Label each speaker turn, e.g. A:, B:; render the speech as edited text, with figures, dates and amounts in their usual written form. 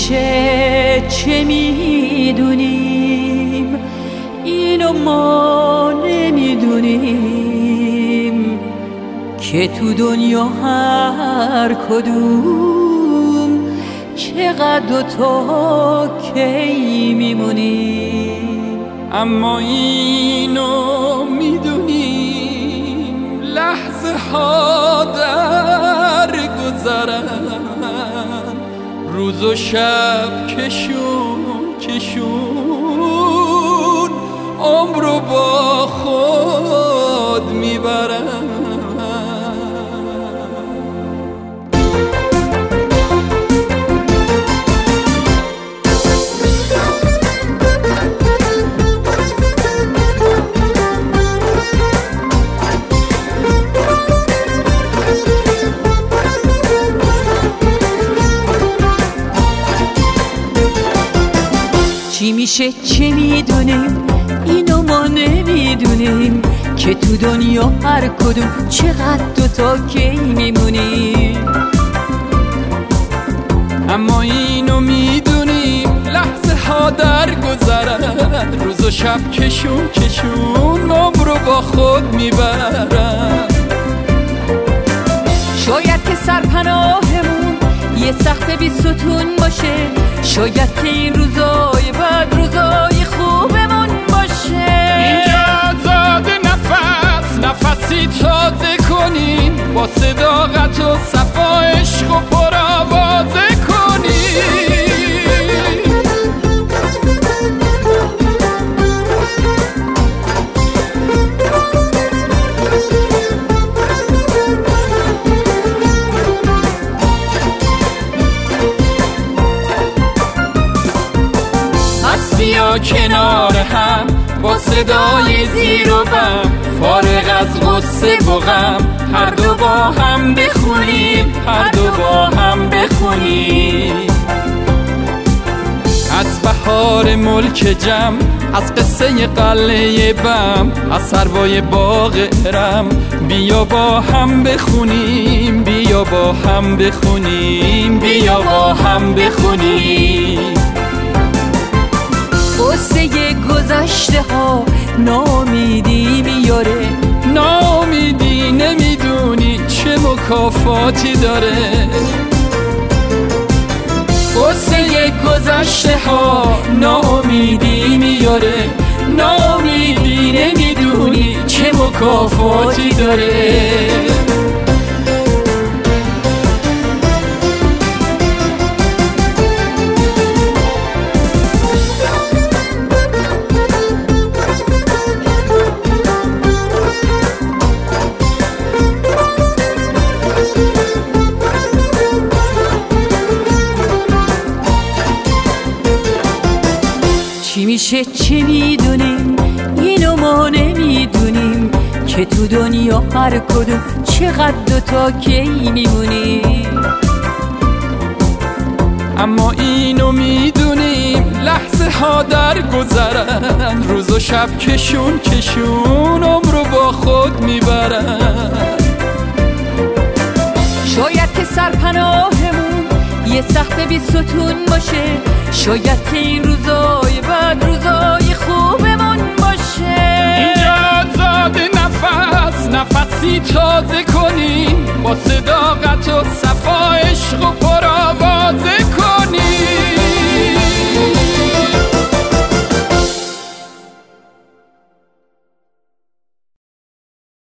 A: میشه چه میدونیم اینو ما نمیدونیم که تو دنیا هر کدوم چقدر و تا کی میمونیم.
B: اما اینو میدونیم لحظه ها در گذرن، روز و شب کشون عمر رو با خود میبرن.
A: چی میشه چه میدونیم اینو ما نمیدونیم که تو دنیا هر کدوم چقدر و تا کی میمونیم.
B: اما اینو میدونیم لحظه ها در گذرن، روز و شب کشون عمر رو با خود میبرن.
A: شاید که سرپناهمون یه سقف بی ستون باشه، شاید که این روزای بعد روزای خوبمون باشه.
B: اینجا زاده نفسی تازه کنین، با صداقت و صفا عشق و پرآوازه کنین. بیا کنار هم با صدای زیر و بم، فارغ از غصه و غم هر دو با هم بخونیم، هر دو با هم بخونیم. از بهار ملک جم، از قصه قلعه بم، از سروای باغ ارم، بیا با هم بخونیم، بیا با هم بخونیم، بیا با هم بخونیم.
A: قصه گذشته ها نامیدی میاره،
B: نامیدی نمیدونی چه مکافاتی داره. قصه گذشته ها نامیدی میاره، نامیدی نمیدونی چه مکافاتی داره.
A: چی میشه چه میدونیم اینو ما نمیدونیم که تو دنیا هر کدوم چقدر و تا کی میمونیم.
B: اما اینو میدونیم لحظه ها در گذرن، روز و شب کشون عمر رو با خود میبرن.
A: شاید که سرپناهمون یه سقف بی ستون باشه، شاید که این روزای بعد روزای خوبمون باشه.
B: اینجا زاده نفسی تازه کنی،